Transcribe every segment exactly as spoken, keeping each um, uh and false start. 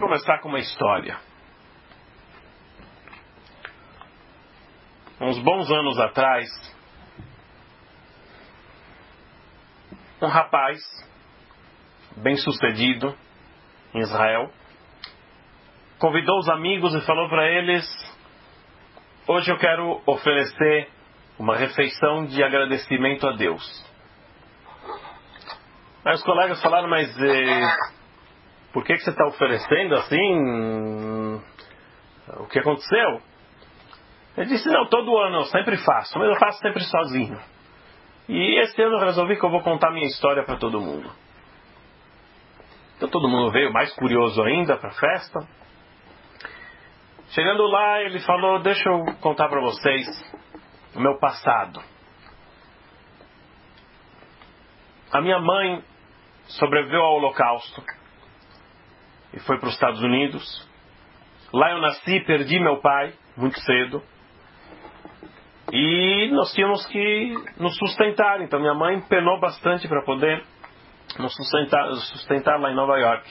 começar com uma história. Uns bons anos atrás, um rapaz bem-sucedido em Israel convidou os amigos e falou para eles: hoje eu quero oferecer uma refeição de agradecimento a Deus. Aí os colegas falaram: mas eh, por que, que você está oferecendo assim? O que aconteceu? Ele disse: não, todo ano eu sempre faço, mas eu faço sempre sozinho. E esse ano eu resolvi que eu vou contar minha história para todo mundo. Então todo mundo veio, mais curioso ainda, para a festa. Chegando lá, ele falou: deixa eu contar para vocês o meu passado. A minha mãe sobreviveu ao Holocausto e foi para os Estados Unidos. Lá eu nasci, perdi meu pai muito cedo. E nós tínhamos que nos sustentar. Então minha mãe penou bastante para poder nos sustentar, sustentar lá em Nova York.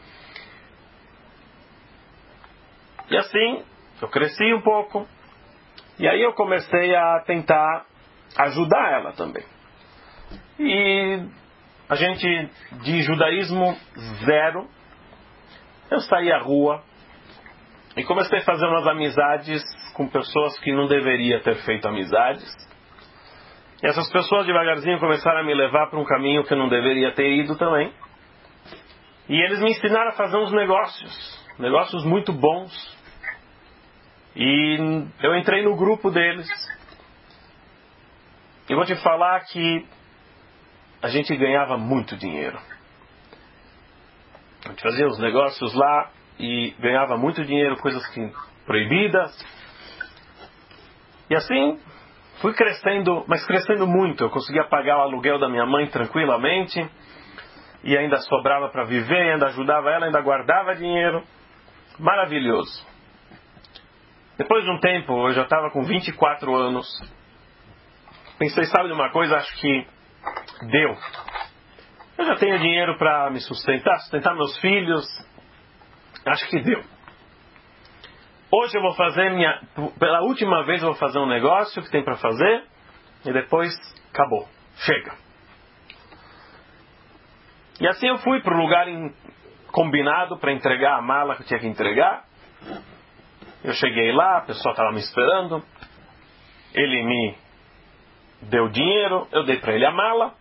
E assim, eu cresci um pouco. E aí eu comecei a tentar ajudar ela também. E a gente, de judaísmo zero, eu saí à rua e comecei a fazer umas amizades com pessoas que não deveria ter feito amizades. E essas pessoas devagarzinho começaram a me levar para um caminho que eu não deveria ter ido também. E eles me ensinaram a fazer uns negócios, negócios muito bons. E eu entrei no grupo deles. E vou te falar que a gente ganhava muito dinheiro. A gente fazia os negócios lá e ganhava muito dinheiro, coisas que, proibidas. E assim, fui crescendo, mas crescendo muito. Eu conseguia pagar o aluguel da minha mãe tranquilamente. E ainda sobrava para viver, ainda ajudava ela, ainda guardava dinheiro. Maravilhoso. Depois de um tempo, eu já estava com vinte e quatro anos. Pensei, sabe de uma coisa? Acho que deu. Eu já tenho dinheiro para me sustentar, sustentar meus filhos. Acho que deu. Hoje eu vou fazer minha... Pela última vez eu vou fazer um negócio que tem para fazer. E depois, acabou. Chega. E assim eu fui para o lugar em... combinado para entregar a mala que eu tinha que entregar. Eu cheguei lá, a pessoa estava me esperando. Ele me deu dinheiro, eu dei para ele a mala.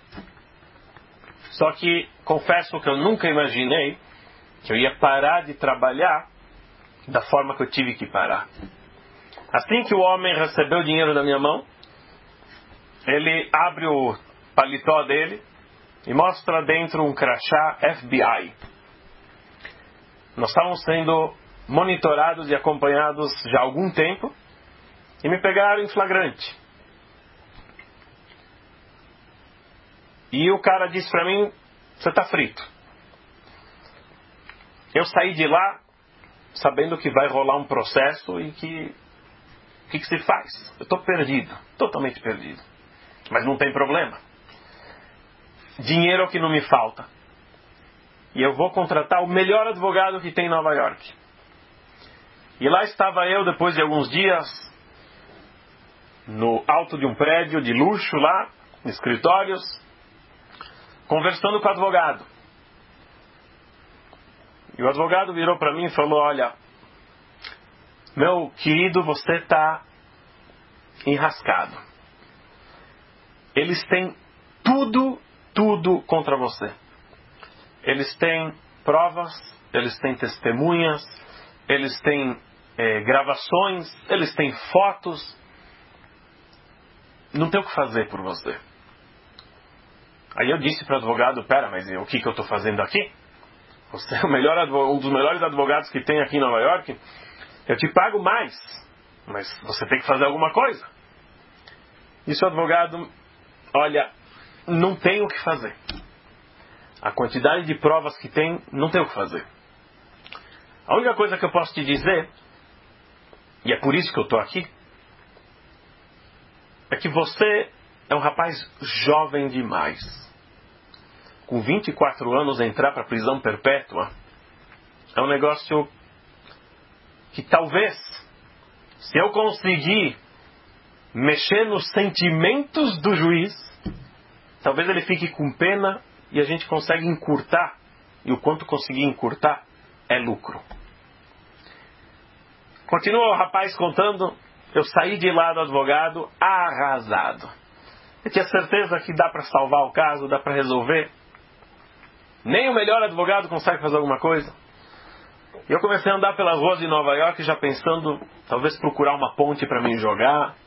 Só que confesso que eu nunca imaginei que eu ia parar de trabalhar da forma que eu tive que parar. Assim que o homem recebeu o dinheiro da minha mão, ele abre o paletó dele e mostra dentro um crachá F B I. Nós estávamos sendo monitorados e acompanhados já há algum tempo e me pegaram em flagrante. E o cara disse para mim: você está frito. Eu saí de lá sabendo que vai rolar um processo e que o que, que se faz? Eu estou perdido, totalmente perdido. Mas não tem problema. Dinheiro é o que não me falta. E eu vou contratar o melhor advogado que tem em Nova York. E lá estava eu, depois de alguns dias, no alto de um prédio de luxo lá, em escritórios, conversando com o advogado. E o advogado virou para mim e falou: olha, meu querido, você está enrascado. Eles têm tudo, tudo contra você. Eles têm provas, eles têm testemunhas, eles têm é, gravações, eles têm fotos. Não tem o que fazer por você. Aí eu disse para o advogado: pera, mas o que, que eu estou fazendo aqui? Você é o melhor advogado, um dos melhores advogados que tem aqui em Nova York. Eu te pago mais, mas você tem que fazer alguma coisa. Disse o advogado: olha, não tem o que fazer. A quantidade de provas que tem, não tem o que fazer. A única coisa que eu posso te dizer, e é por isso que eu estou aqui, é que você é um rapaz jovem demais. Com vinte e quatro anos entrar para a prisão perpétua, é um negócio que talvez, se eu conseguir mexer nos sentimentos do juiz, talvez ele fique com pena e a gente consegue encurtar. E o quanto conseguir encurtar é lucro. Continua o rapaz contando. Eu saí de lá do advogado arrasado. Eu tinha certeza que dá para salvar o caso, dá para resolver. Nem o melhor advogado consegue fazer alguma coisa. E eu comecei a andar pelas ruas de Nova York já pensando, talvez procurar uma ponte para mim jogar.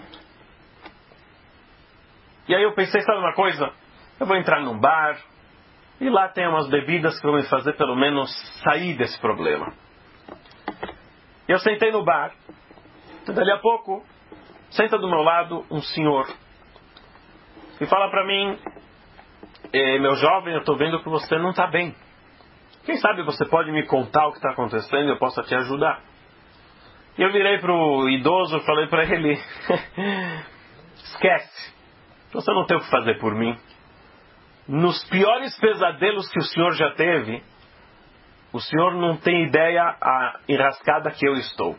E aí eu pensei, sabe uma coisa? Eu vou entrar num bar e lá tem umas bebidas que vão me fazer pelo menos sair desse problema. E eu sentei no bar. E dali a pouco, senta do meu lado um senhor e fala para mim: eh, meu jovem, eu estou vendo que você não está bem. Quem sabe você pode me contar o que está acontecendo e eu possa te ajudar. E eu virei para o idoso e falei para ele: esquece, você não tem o que fazer por mim. Nos piores pesadelos que o senhor já teve, o senhor não tem ideia a enrascada que eu estou.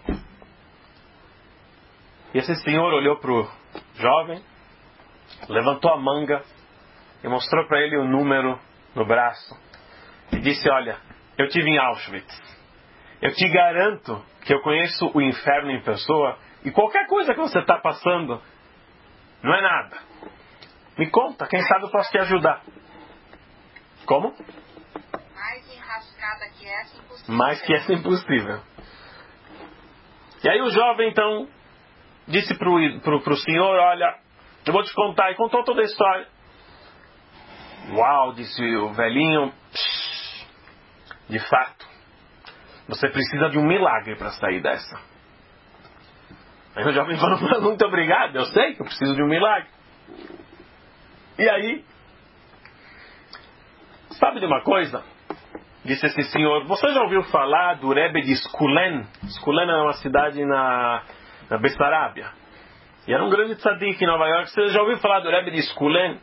E esse senhor olhou para o jovem, levantou a manga e mostrou para ele o número no braço. E disse: olha, eu tive em Auschwitz. Eu te garanto que eu conheço o inferno em pessoa e qualquer coisa que você está passando não é nada. Me conta, quem sabe eu posso te ajudar. Como? Mais enrascada que essa, impossível. Mais que essa, impossível. E aí o jovem, então, disse para o senhor: olha, eu vou te contar. E contou toda a história. Uau, disse o velhinho. De fato, você precisa de um milagre para sair dessa. Aí o jovem falou: muito obrigado, eu sei que eu preciso de um milagre. E aí, sabe de uma coisa? Disse esse senhor: você já ouviu falar do Rebbe de Skulen? Skulen é uma cidade na, na Bessarábia. E era um grande tzadik em Nova York. Você já ouviu falar do Rebbe de Skulen?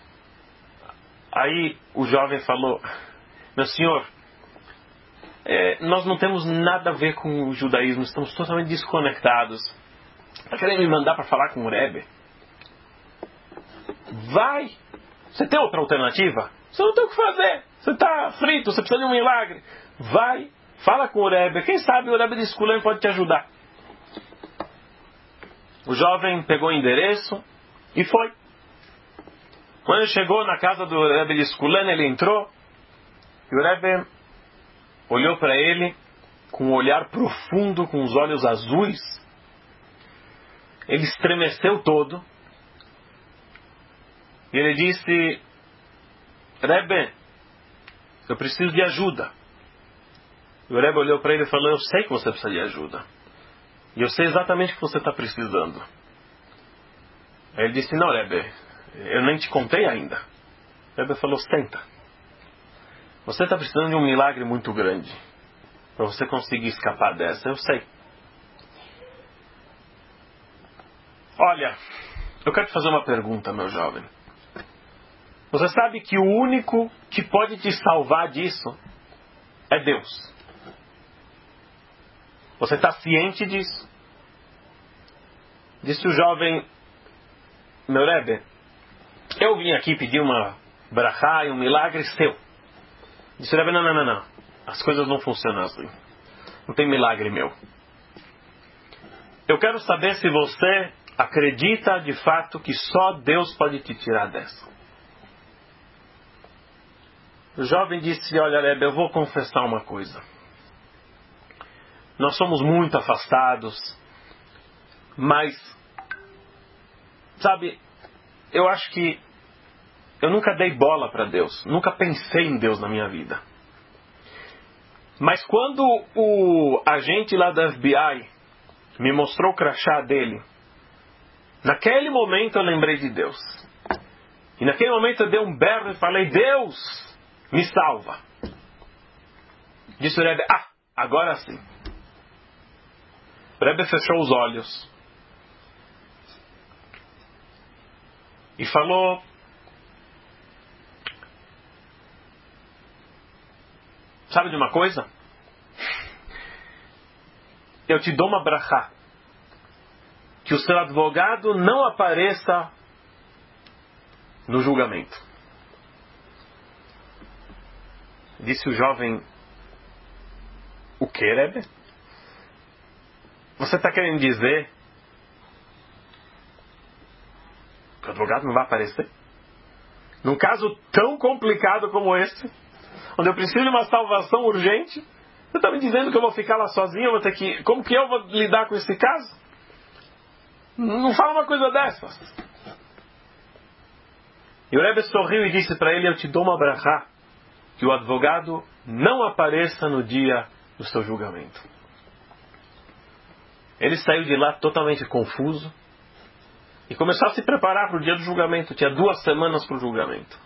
Aí o jovem falou: meu senhor, é, nós não temos nada a ver com o judaísmo, estamos totalmente desconectados. Está querendo me mandar para falar com o Rebbe? Vai! Você tem outra alternativa? Você não tem o que fazer. Você está frito, você precisa de um milagre. Vai, fala com o Rebbe. Quem sabe o Rebbe de Skulen pode te ajudar. O jovem pegou o endereço e foi. Quando ele chegou na casa do Rebbe de Skulen, ele entrou e o Rebbe olhou para ele com um olhar profundo, com os olhos azuis. Ele estremeceu todo. E ele disse: Rebbe, eu preciso de ajuda. E o Rebbe olhou para ele e falou: eu sei que você precisa de ajuda. E eu sei exatamente o que você está precisando. Aí ele disse: não, Rebbe, eu nem te contei ainda. O Rebbe falou: senta. Você está precisando de um milagre muito grande para você conseguir escapar dessa. Eu sei. Olha, eu quero te fazer uma pergunta, meu jovem. Você sabe que o único que pode te salvar disso é Deus. Você está ciente disso? Disse o jovem: meu Rebbe, eu vim aqui pedir uma brachá e um milagre seu. Disse o Rebbe: não, não, não, não. As coisas não funcionam assim. Não tem milagre meu. Eu quero saber se você acredita de fato que só Deus pode te tirar dessa. O jovem disse: olha, Rebbe, eu vou confessar uma coisa. Nós somos muito afastados, mas, sabe, eu acho que eu nunca dei bola para Deus, nunca pensei em Deus na minha vida. Mas quando o agente lá da F B I me mostrou o crachá dele, naquele momento eu lembrei de Deus. E naquele momento eu dei um berro e falei: Deus, me salva. Disse o Rebbe: ah, agora sim. O Rebbe fechou os olhos e falou: sabe de uma coisa? eu te dou uma brachá, que o seu advogado não apareça no julgamento. Disse o jovem, o que, Rebbe? Você está querendo dizer que o advogado não vai aparecer? Num caso tão complicado como esse, onde eu preciso de uma salvação urgente, você está me dizendo que eu vou ficar lá sozinho, eu vou ter que... Como que eu vou lidar com esse caso? Não fala uma coisa dessas. E o Rebbe sorriu e disse para ele, eu te dou uma brachá, que o advogado não apareça no dia do seu julgamento. Ele saiu de lá totalmente confuso e começou a se preparar para o dia do julgamento. Tinha duas semanas para o julgamento.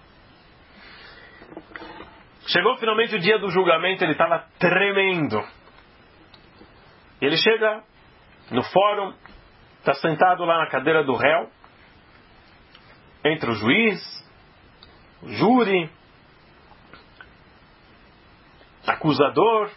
Chegou finalmente o dia do julgamento, ele estava tremendo. Ele chega no fórum, está sentado lá na cadeira do réu, entre o juiz, o júri, acusador.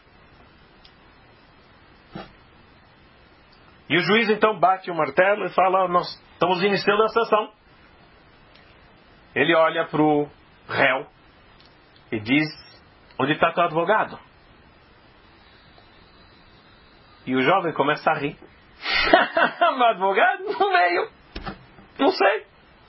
E o juiz então bate o martelo e fala, nós estamos iniciando a sessão. Ele olha para o réu e diz, onde está teu advogado? E o jovem começa a rir. Meu advogado não veio. Não sei.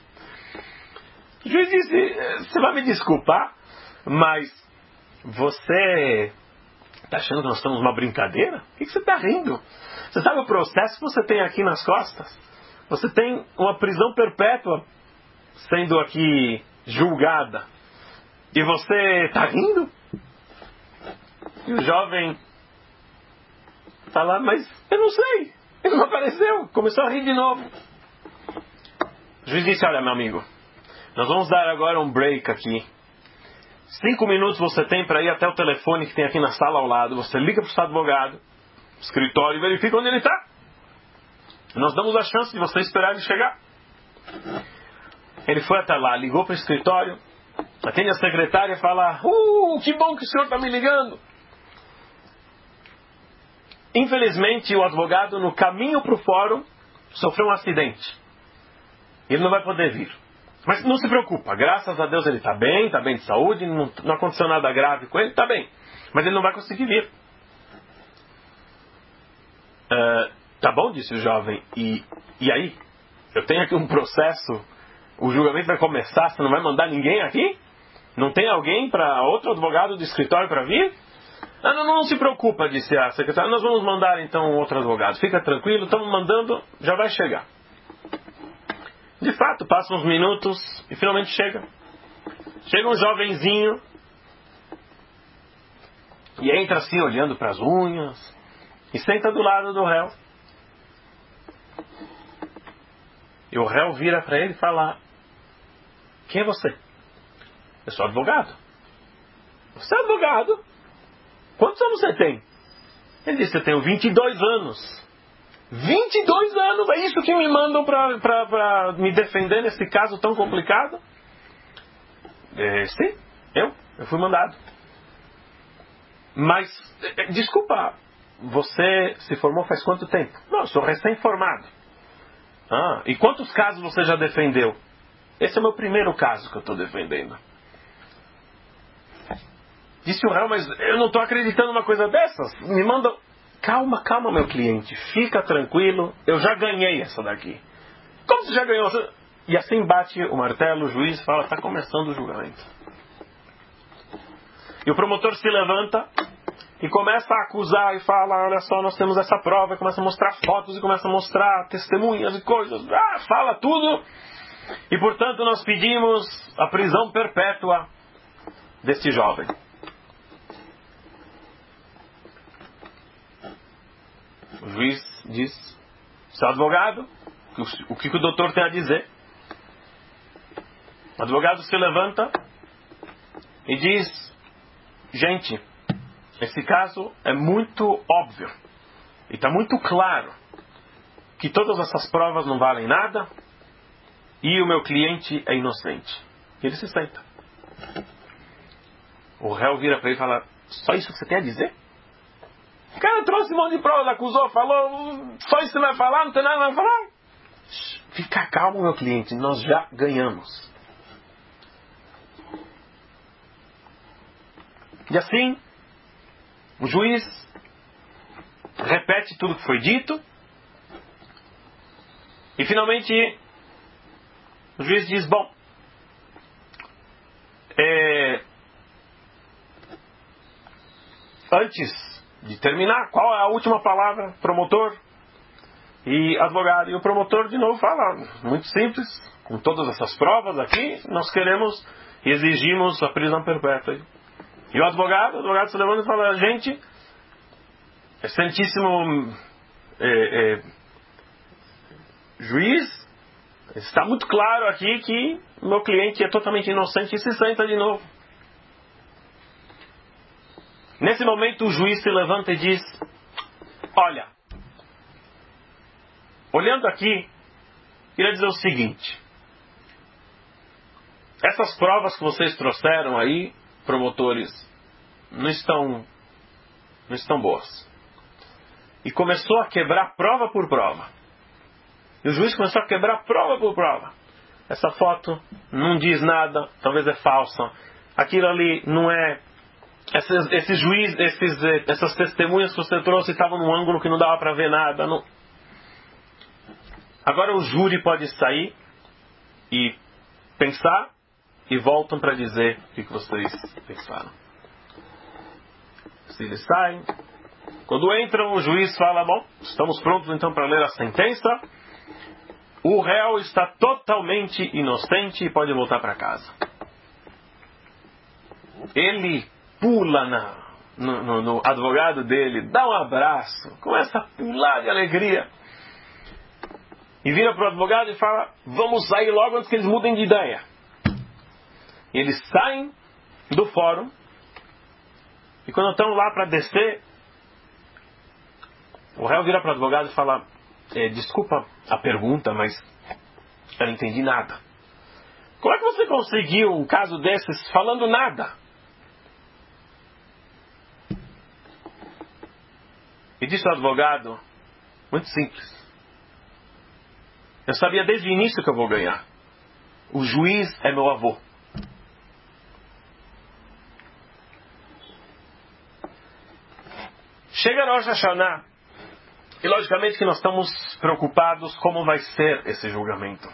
O juiz disse, você vai me desculpar, mas você está achando que nós estamos numa brincadeira? Por que você está rindo? Você sabe o processo que você tem aqui nas costas? Você tem uma prisão perpétua sendo aqui julgada. E você está rindo? E o jovem está lá, mas eu não sei. Ele não apareceu. Começou a rir de novo. O juiz disse, olha meu amigo, nós vamos dar agora um break aqui. Cinco minutos você tem para ir até o telefone que tem aqui na sala ao lado. Você liga para o seu advogado, escritório, e verifica onde ele está. Nós damos a chance de você esperar ele chegar. Ele foi até lá, ligou para o escritório, atende a secretária e fala, uh, que bom que o senhor está me ligando. Infelizmente, o advogado, no caminho para o fórum, sofreu um acidente. Ele não vai poder vir. Mas não se preocupa, graças a Deus ele está bem, está bem de saúde, não, não aconteceu nada grave com ele, está bem. Mas ele não vai conseguir vir. Uh, tá bom, disse o jovem. E, e aí? Eu tenho aqui um processo, o julgamento vai começar, você não vai mandar ninguém aqui? Não tem alguém para outro advogado do escritório para vir? Ah, não, não, não se preocupa, disse a secretária, nós vamos mandar então outro advogado. Fica tranquilo, estamos mandando, já vai chegar. De fato, passam uns minutos e finalmente chega. Chega um jovenzinho e entra assim olhando para as unhas e senta do lado do réu. E o réu vira para ele e fala, quem é você? Eu sou advogado. Você é advogado? Quantos anos você tem? Ele disse, eu tenho vinte e dois anos. vinte e dois anos, é isso que me mandam para me defender nesse caso tão complicado? É, sim, eu, eu fui mandado. Mas, desculpa, você se formou faz quanto tempo? Não, eu sou recém-formado. Ah, e quantos casos você já defendeu? Esse é o meu primeiro caso que eu estou defendendo. Disse o réu, mas eu não estou acreditando numa coisa dessas. Me mandam... Calma, calma, meu cliente. Fica tranquilo. Eu já ganhei essa daqui. Como você já ganhou? E assim bate o martelo, o juiz fala, está começando o julgamento. E o promotor se levanta e começa a acusar e fala, olha só, nós temos essa prova. E começa a mostrar fotos e começa a mostrar testemunhas e coisas. Ah, fala tudo. E portanto nós pedimos a prisão perpétua deste jovem. O juiz diz, seu advogado, o que o doutor tem a dizer? O advogado se levanta e diz, gente, esse caso é muito óbvio. E está muito claro que todas essas provas não valem nada e o meu cliente é inocente. E ele se senta. O réu vira para ele e fala, só isso que você tem a dizer? O cara trouxe um monte de provas, acusou, falou, só isso que você vai falar, não tem nada a falar. Fica calmo, meu cliente, nós já ganhamos. E assim, o juiz repete tudo que foi dito. E finalmente, o juiz diz, bom, é, antes de terminar, qual é a última palavra, promotor e advogado? E o promotor de novo fala, muito simples, com todas essas provas aqui, nós queremos e exigimos a prisão perpétua. E o advogado, o advogado se levanta e fala, gente, excelentíssimo é, é, juiz, está muito claro aqui que meu cliente é totalmente inocente, e se senta de novo. Nesse momento o juiz se levanta e diz, olha, olhando aqui, queria dizer o seguinte, essas provas que vocês trouxeram aí, promotores, não estão, não estão boas. E começou a quebrar prova por prova. E o juiz começou a quebrar prova por prova. Essa foto não diz nada, talvez é falsa. Aquilo ali não é... Esses, esses juiz, esses, essas testemunhas que você trouxe estavam num ângulo que não dava para ver nada. Não... Agora o júri pode sair e pensar e voltam para dizer o que vocês pensaram. Se eles saem, quando entram, o juiz fala, bom, estamos prontos então para ler a sentença. O réu está totalmente inocente e pode voltar para casa. Ele pula na, no, no, no advogado dele, dá um abraço, começa a pular de alegria. E vira para o advogado e fala, vamos sair logo antes que eles mudem de ideia. E eles saem do fórum. E quando estão lá para descer, o réu vira para o advogado e fala, é, desculpa a pergunta, mas eu não entendi nada. Como é que você conseguiu um caso desses falando nada? E disse o advogado, muito simples. Eu sabia desde o início que eu vou ganhar. O juiz é meu avô. Chega Rosh Hashanah, e logicamente que nós estamos preocupados como vai ser esse julgamento.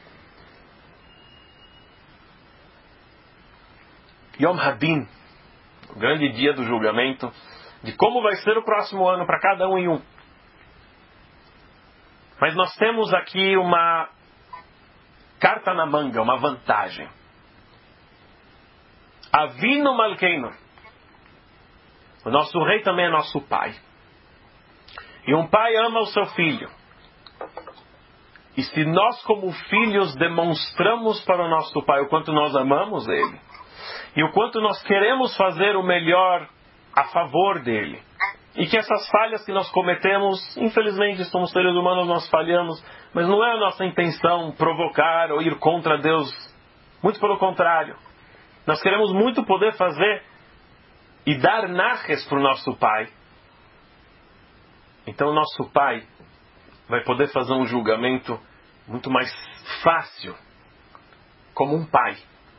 Yom Hadin, o grande dia do julgamento, de como vai ser o próximo ano para cada um e um. Mas nós temos aqui uma carta na manga, uma vantagem. Avinu Malkeinu. O nosso rei também é nosso pai. E um pai ama o seu filho. E se nós como filhos demonstramos para o nosso pai o quanto nós amamos ele, e o quanto nós queremos fazer o melhor a favor dele, e que essas falhas que nós cometemos, infelizmente somos seres humanos, nós falhamos, mas não é a nossa intenção provocar ou ir contra Deus. Muito pelo contrário. Nós queremos muito poder fazer e dar naches para o nosso pai. Então o nosso pai vai poder fazer um julgamento muito mais fácil, como um pai.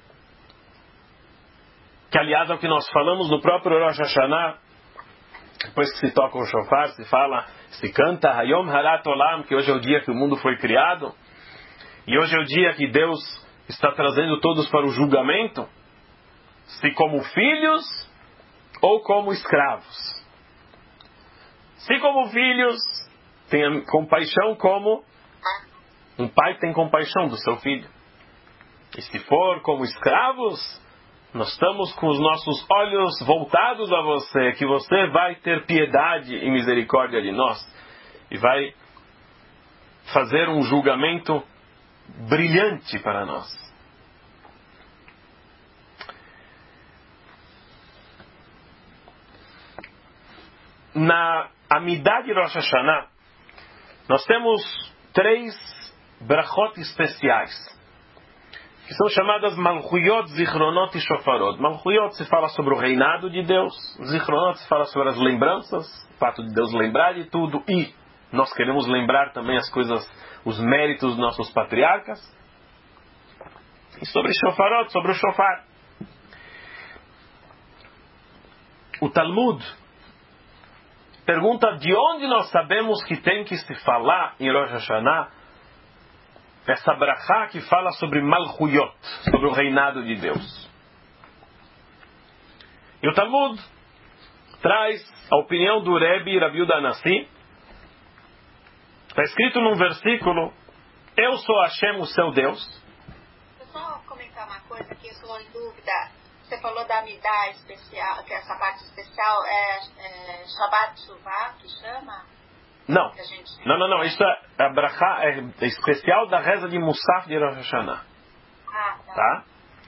Que aliás é o que nós falamos no próprio Rosh Hashanah, depois que se toca o shofar, se fala, se canta Hayom Harat Olam, que hoje é o dia que o mundo foi criado, e hoje é o dia que Deus está trazendo todos para o julgamento, se como filhos ou como escravos. Se como filhos, tenha compaixão como um pai tem compaixão do seu filho. E se for como escravos, nós estamos com os nossos olhos voltados a você, que você vai ter piedade e misericórdia de nós. E vai fazer um julgamento brilhante para nós. Na Amidah de Rosh Hashanah, nós temos três brachot especiais, que que são chamadas Malchuyot, Zichronot e Shofarot. Malchuyot se fala sobre o reinado de Deus, Zichronot se fala sobre as lembranças, o fato de Deus lembrar de tudo, e nós queremos lembrar também as coisas, os méritos dos nossos patriarcas. E sobre Shofarot, sobre o Shofar. O Talmud pergunta de onde nós sabemos que tem que se falar em Rosh Hashanah essa brachá que fala sobre Malchuyot, sobre o reinado de Deus. E o Talmud traz a opinião do Rebbe Rabi Yehuda Hanassi. Está escrito num versículo: eu sou Hashem, o seu Deus. Deixa eu só comentar uma coisa que eu estou em dúvida. Você falou da Midá especial, que essa parte especial é, é Shabbat Shuvah, que chama? Não, Que a gente... não, não, não. Isso é a brachá é especial da reza de Musaf de Rosh Hashanah. Ah, tá. Tá?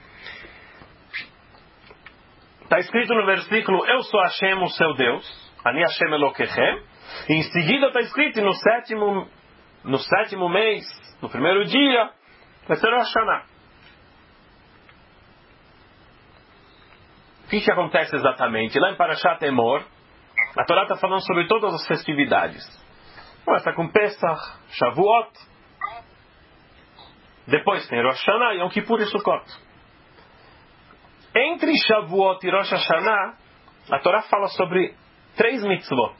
Está escrito no versículo: eu sou Hashem, o seu Deus. Ani Hashem Elokechem. E em seguida está escrito no sétimo, no sétimo mês, no primeiro dia, vai ser Rosh Hashanah. O que, que acontece exatamente? Lá em Parashat Emor, a Torá está falando sobre todas as festividades. Começa com Pesach, Shavuot. Depois tem Rosh Hashanah, Yom Kippur e Sukkot. Entre Shavuot e Rosh Hashanah, a Torá fala sobre três mitzvot,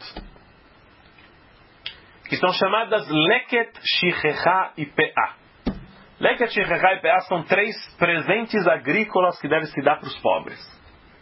que são chamadas Leket, Shichecha e Peah. Leket, Shichecha e Peah são três presentes agrícolas que devem se dar para os pobres.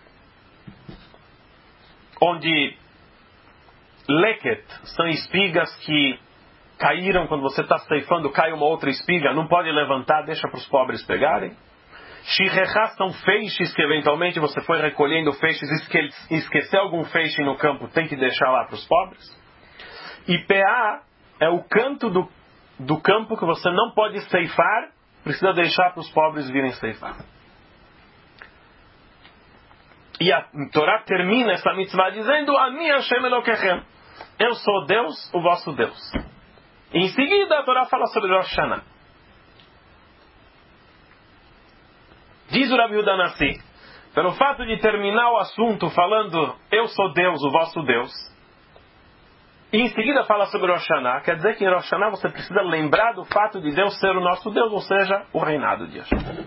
Onde Leket são espigas que caíram quando você está ceifando, cai uma outra espiga, não pode levantar, deixa para os pobres pegarem. Shichecha são feixes que eventualmente você foi recolhendo feixes, esque- esqueceu algum feixe no campo, tem que deixar lá para os pobres. E Peah é o canto do, do campo que você não pode ceifar, precisa deixar para os pobres virem ceifar. E a Torá termina essa mitzvah dizendo: Ani Hashem Elokechem, eu sou Deus, o vosso Deus. E em seguida a Torá fala sobre Rosh Hashanah. Diz o Rabi Yehuda Hanassi, pelo fato de terminar o assunto falando eu sou Deus, o vosso Deus, e em seguida fala sobre Rosh Hashanah, quer dizer que em Rosh Hashanah você precisa lembrar do fato de Deus ser o nosso Deus, ou seja, o reinado de Hashem.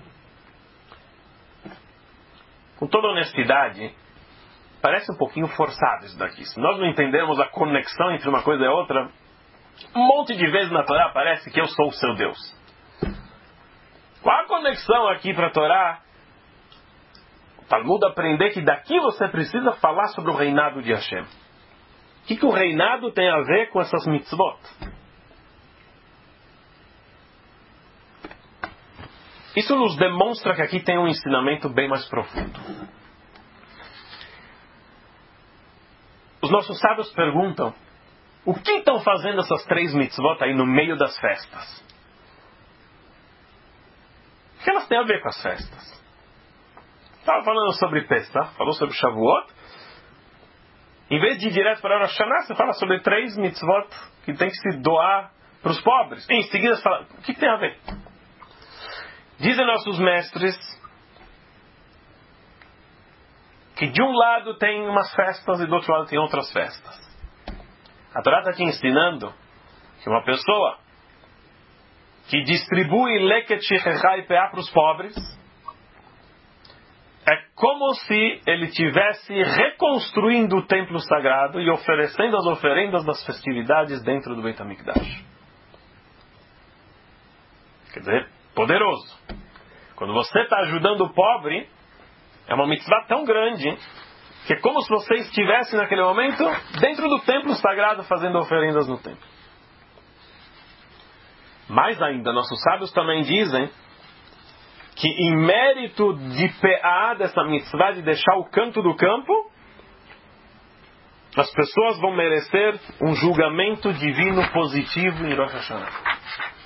Com toda honestidade, parece um pouquinho forçado isso daqui. Se nós não entendermos a conexão entre uma coisa e outra, um monte de vezes na Torá parece que eu sou o seu Deus. Qual a conexão aqui para a Torá? O Talmud aprender que daqui você precisa falar sobre o reinado de Hashem. O que, que o reinado tem a ver com essas mitzvot? Isso nos demonstra que aqui tem um ensinamento bem mais profundo. Os nossos sábios perguntam: o que estão fazendo essas três mitzvot aí no meio das festas? O que elas têm a ver com as festas? Estava falando sobre Pesach, falou sobre Shavuot. Em vez de ir direto para Rosh Hashanah, você fala sobre três mitzvot que tem que se doar para os pobres. E em seguida você fala: o que, que tem a ver? Dizem nossos mestres que de um lado tem umas festas e do outro lado tem outras festas. A Torá está aqui ensinando que uma pessoa que distribui Leket, Shichecha e Peah para os pobres é como se ele estivesse reconstruindo o templo sagrado e oferecendo as oferendas das festividades dentro do Beit HaMikdash. Quer dizer, poderoso. Quando você está ajudando o pobre, é uma mitzvah tão grande que é como se você estivesse naquele momento dentro do templo sagrado fazendo oferendas no templo. Mais ainda, nossos sábios também dizem que em mérito de Peah, dessa mitzvah de deixar o canto do campo, as pessoas vão merecer um julgamento divino positivo em Rosh Hashanah.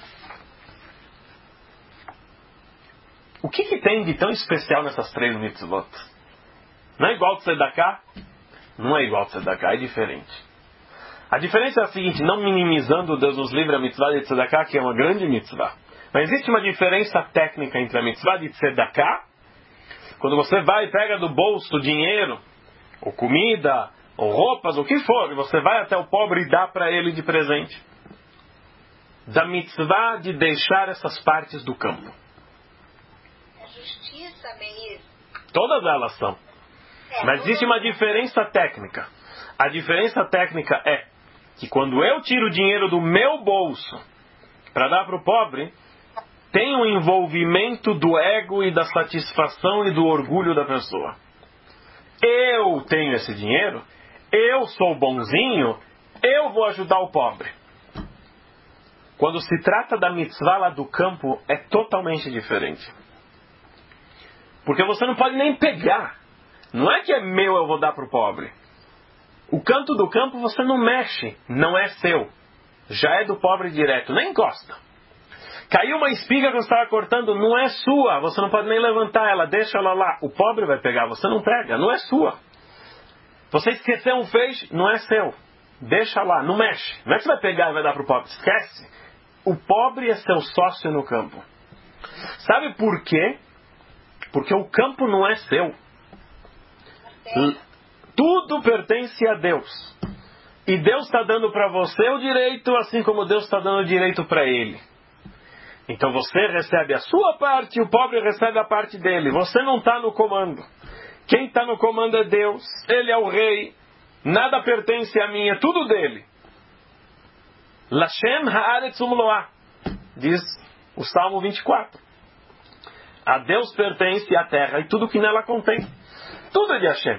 O que, que tem de tão especial nessas três mitzvot? Não é igual ao Tzedakah? Não é igual ao Tzedakah, é diferente. A diferença é a seguinte, não minimizando, Deus nos livre, a mitzvah de Tzedakah, que é uma grande mitzvah. Mas existe uma diferença técnica entre a mitzvah de tzedakah, quando você vai e pega do bolso dinheiro, ou comida, ou roupas, o que for, e você vai até o pobre e dá para ele de presente. Da mitzvah de deixar essas partes do campo. É justiça, Meir. Todas elas são. É, Mas existe uma diferença técnica. A diferença técnica é que quando eu tiro o dinheiro do meu bolso para dar para o pobre, tem um envolvimento do ego e da satisfação e do orgulho da pessoa. Eu tenho esse dinheiro, eu sou bonzinho, eu vou ajudar o pobre. Quando se trata da mitzvah lá do campo, é totalmente diferente. Porque você não pode nem pegar. Não é que é meu, eu vou dar para o pobre. O canto do campo você não mexe, não é seu. Já é do pobre direto, nem encosta. Caiu uma espiga que você estava cortando, não é sua, você não pode nem levantar ela, deixa ela lá. O pobre vai pegar, você não pega, não é sua. Você esqueceu um feixe, não é seu. Deixa lá, não mexe. Não é que você vai pegar e vai dar para o pobre, esquece. O pobre é seu sócio no campo. Sabe por quê? Porque o campo não é seu. Tudo pertence a Deus. E Deus está dando para você o direito, assim como Deus está dando o direito para ele. Então você recebe a sua parte e o pobre recebe a parte dele. Você não está no comando. Quem está no comando é Deus. Ele é o rei. Nada pertence a mim, é tudo dele. Lashem haaretz umloah, diz o Salmo vinte e quatro. A Deus pertence a terra e tudo que nela contém. Tudo é de Hashem.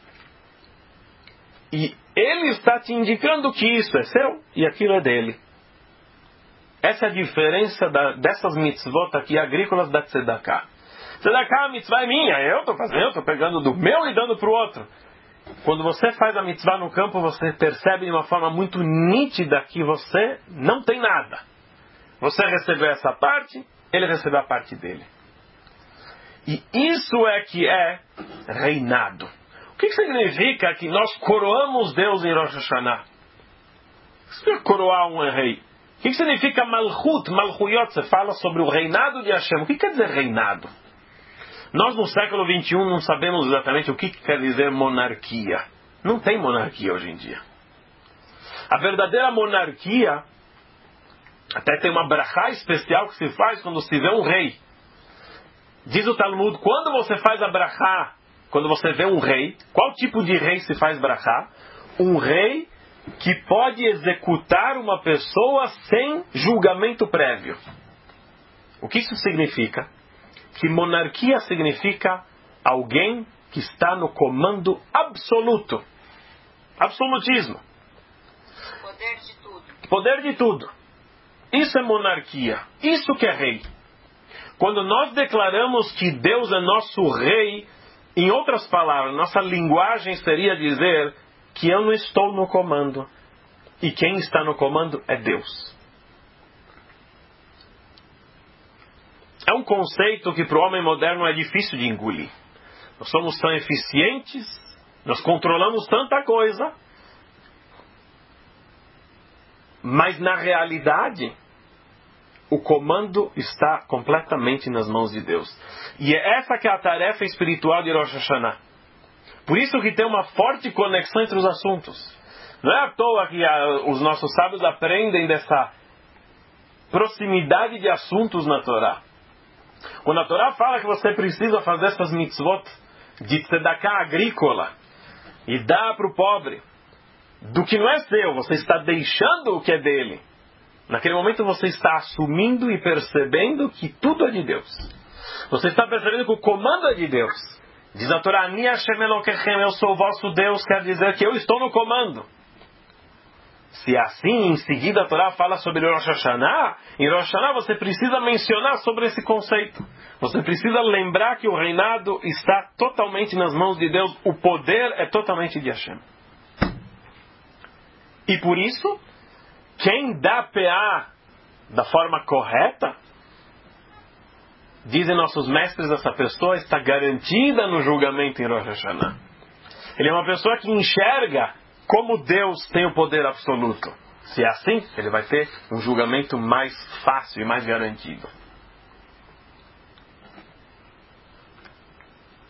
E Ele está te indicando que isso é seu e aquilo é dele. Essa é a diferença da, dessas mitzvot aqui agrícolas da tzedakah. Tzedakah, a mitzvah é minha, eu estou fazendo, eu estou pegando do meu e dando para o outro. Quando você faz a mitzvah no campo, você percebe de uma forma muito nítida que você não tem nada. Você recebeu essa parte, ele recebeu a parte dele. E isso é que é reinado. O que significa que nós coroamos Deus em Rosh Hashanah? O que significa coroar um rei? O que significa Malchut, Malchuyot? Você fala sobre o reinado de Hashem. O que quer dizer reinado? Nós no século vinte e um não sabemos exatamente o que quer dizer monarquia. Não tem monarquia hoje em dia. A verdadeira monarquia, até tem uma brachá especial que se faz quando se vê um rei. Diz o Talmud, quando você faz a brachá, quando você vê um rei, qual tipo de rei se faz brachá? Um rei que pode executar uma pessoa sem julgamento prévio. O que isso significa? Que monarquia significa alguém que está no comando absoluto. Absolutismo. Poder de tudo. Poder de tudo. Isso é monarquia. Isso que é rei. Quando nós declaramos que Deus é nosso rei, em outras palavras, nossa linguagem seria dizer que eu não estou no comando. E quem está no comando é Deus. É um conceito que para o homem moderno é difícil de engolir. Nós somos tão eficientes, nós controlamos tanta coisa, mas na realidade o comando está completamente nas mãos de Deus. E é essa que é a tarefa espiritual de Rosh Hashanah. Por isso que tem uma forte conexão entre os assuntos. Não é à toa que a, os nossos sábios aprendem dessa proximidade de assuntos na Torá. Quando a Torá fala que você precisa fazer essas mitzvot de tzedakah agrícola e dar para o pobre do que não é seu, você está deixando o que é dele. Naquele momento você está assumindo e percebendo que tudo é de Deus. Você está percebendo que o comando é de Deus. Diz a Torá, Ani Hashem Elokechem, eu sou o vosso Deus, quer dizer que eu estou no comando. Se assim, em seguida a Torá fala sobre Rosh Hashanah, em Rosh Hashanah você precisa mencionar sobre esse conceito. Você precisa lembrar que o reinado está totalmente nas mãos de Deus, o poder é totalmente de Hashem. E por isso, quem dá P A da forma correta, dizem nossos mestres, essa pessoa está garantida no julgamento em Rosh Hashanah. Ele é uma pessoa que enxerga como Deus tem o poder absoluto. Se é assim, ele vai ter um julgamento mais fácil e mais garantido.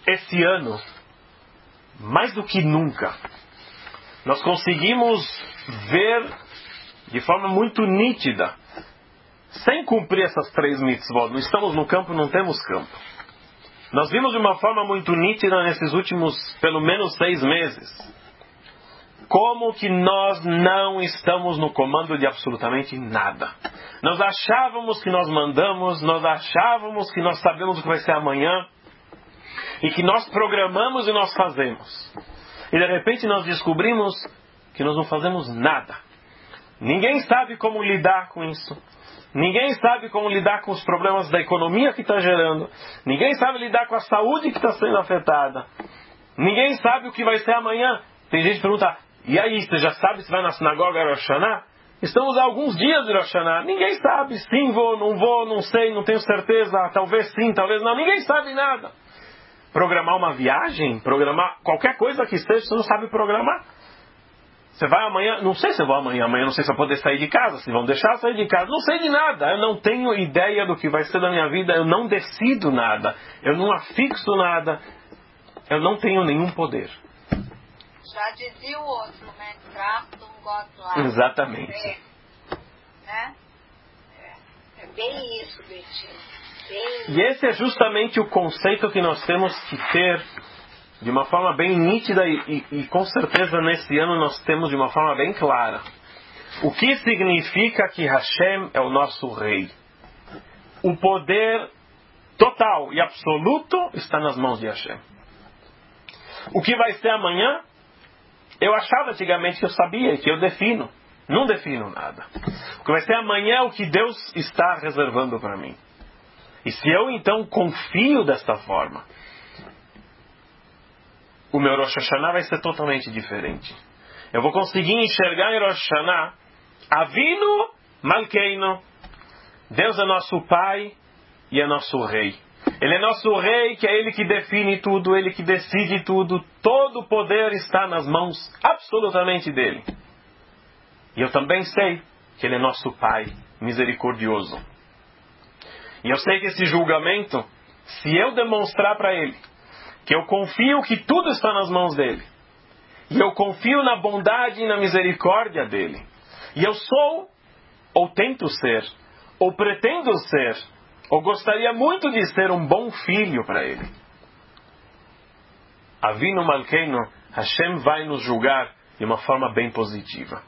esse ano, mais do que nunca, nós conseguimos ver de forma muito nítida, sem cumprir essas três mitzvot. Não estamos no campo, não temos campo. Nós vimos de uma forma muito nítida nesses últimos, pelo menos, seis meses, como que nós não estamos no comando de absolutamente nada. Nós achávamos que nós mandamos, nós achávamos que nós sabemos o que vai ser amanhã, e que nós programamos e nós fazemos. E de repente nós descobrimos que nós não fazemos nada. Ninguém sabe como lidar com isso. Ninguém sabe como lidar com os problemas da economia que está gerando. Ninguém sabe lidar com a saúde que está sendo afetada. Ninguém sabe o que vai ser amanhã. Tem gente que pergunta, e aí, você já sabe se vai na sinagoga Rosh Hashanah? Estamos há alguns dias de Rosh Hashanah. Ninguém sabe, sim vou, não vou, não sei, não tenho certeza, talvez sim, talvez não. Ninguém sabe nada. Programar uma viagem, programar qualquer coisa que seja, você não sabe programar. Você vai amanhã, não sei se eu vou amanhã, amanhã não sei se eu vou poder sair de casa, se vão deixar eu sair de casa, não sei de nada, eu não tenho ideia do que vai ser da minha vida, eu não decido nada, eu não afixo nada, eu não tenho nenhum poder. Já dizia o outro, né? Trato um gosto lá. Exatamente. É, né? É, é bem isso, Betinho. Bem... E esse é justamente o conceito que nós temos que ter de uma forma bem nítida e, e, e com certeza nesse ano nós temos de uma forma bem clara. O que significa que Hashem é o nosso rei? O poder total e absoluto está nas mãos de Hashem. O que vai ser amanhã? Eu achava antigamente que eu sabia, que eu defino. Não defino nada. O que vai ser amanhã é o que Deus está reservando para mim. E se eu então confio desta forma, o meu Rosh Hashanah vai ser totalmente diferente. Eu vou conseguir enxergar em Rosh Hashanah Avinu Malkeinu. Deus é nosso Pai e é nosso Rei. Ele é nosso Rei, que é Ele que define tudo, Ele que decide tudo. Todo o poder está nas mãos absolutamente dEle. E eu também sei que Ele é nosso Pai misericordioso. E eu sei que esse julgamento, se eu demonstrar para Ele que eu confio que tudo está nas mãos dEle, e eu confio na bondade e na misericórdia dEle, e eu sou, ou tento ser, ou pretendo ser, ou gostaria muito de ser um bom filho para Ele, Avinu Malkeinu, Hashem vai nos julgar de uma forma bem positiva.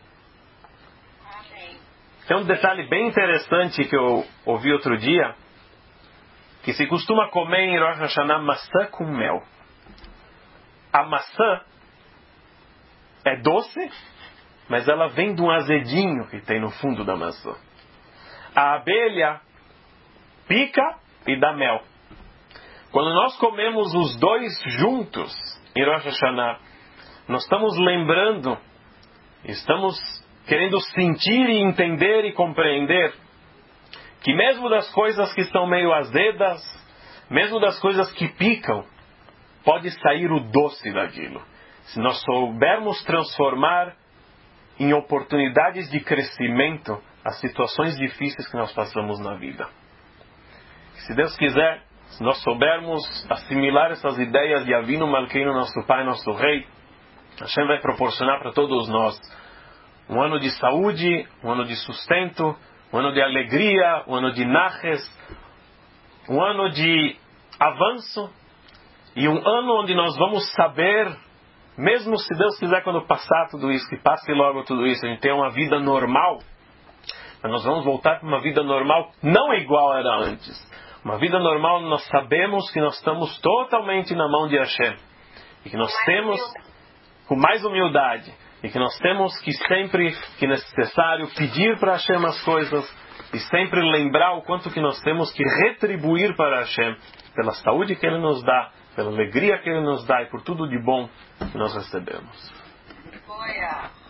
Tem um detalhe bem interessante que eu ouvi outro dia, que se costuma comer em Rosh Hashanah maçã com mel. A maçã é doce, mas ela vem de um azedinho que tem no fundo da maçã. A abelha pica e dá mel. Quando nós comemos os dois juntos em Rosh Hashanah, nós estamos lembrando, estamos querendo sentir e entender e compreender que mesmo das coisas que estão meio azedas, mesmo das coisas que picam, pode sair o doce daquilo. Se nós soubermos transformar em oportunidades de crescimento as situações difíceis que nós passamos na vida. Se Deus quiser, se nós soubermos assimilar essas ideias de Avinu Malkeinu, nosso Pai, nosso Rei, Hashem vai proporcionar para todos nós um ano de saúde, um ano de sustento, um ano de alegria, um ano de naches, um ano de avanço e um ano onde nós vamos saber, mesmo se Deus quiser quando passar tudo isso, que passe logo tudo isso, a gente tem uma vida normal, mas nós vamos voltar para uma vida normal não igual era antes. Uma vida normal, nós sabemos que nós estamos totalmente na mão de Hashem e que nós temos com mais humildade. E que nós temos que sempre, que é necessário, pedir para Hashem as coisas e sempre lembrar o quanto que nós temos que retribuir para Hashem pela saúde que Ele nos dá, pela alegria que Ele nos dá e por tudo de bom que nós recebemos.